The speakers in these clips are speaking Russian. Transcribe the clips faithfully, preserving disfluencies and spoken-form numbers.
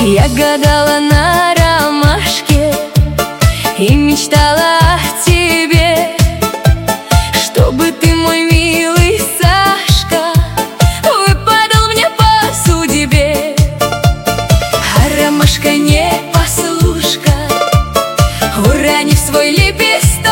Я гадала на ромашке и мечтала о тебе, чтобы ты, мой милый Сашка, выпадал мне по судьбе. А ромашка не послушка, уронив свой лепесток,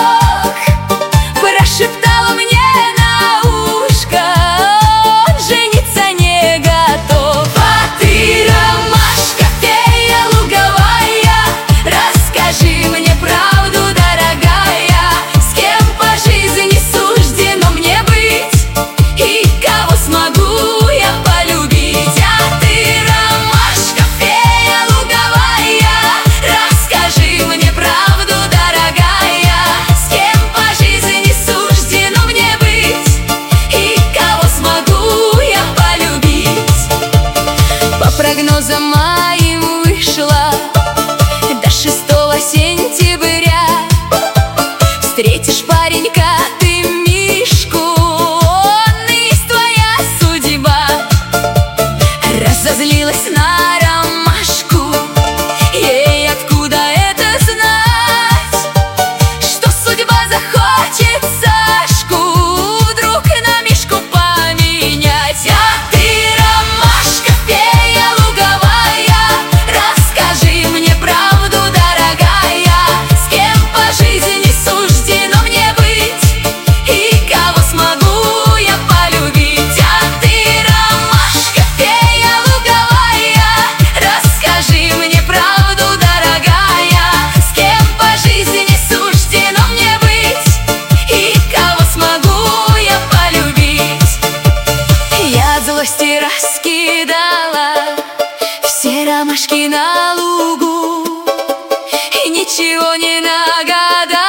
прошептала мне на ушко: он жениться не готов. А ты, ромашка, фея луговая, расскажи мне правду, дорогая, с кем по жизни суждено мне быть и кого смогу я полюбить. А ты, ромашка, фея луговая, расскажи мне правду, дорогая, с кем по жизни суждено мне быть и кого смогу я полюбить. По прогнозам моим вышла до шестого сентября. Встретишь паренька ты Мишку, он и есть твоя судьба. Разозлилась на ромашку, ей откуда это знать, что судьба захочет Сашку вдруг на Мишку поменять. А ты, ромашка, фея луговая, расскажи мне правду, дорогая, с кем по жизни суждено мне быть и кого смогу я полюбить. А ты, ромашка, фея луговая, расскажи мне правду, дорогая, с кем по жизни суждено мне быть и кого смогу я полюбить. Я от злости раскидала все ромашки на лугу и ничего не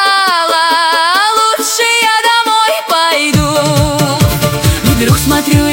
нагадала. Лучше я домой пойду. Вдруг смотрю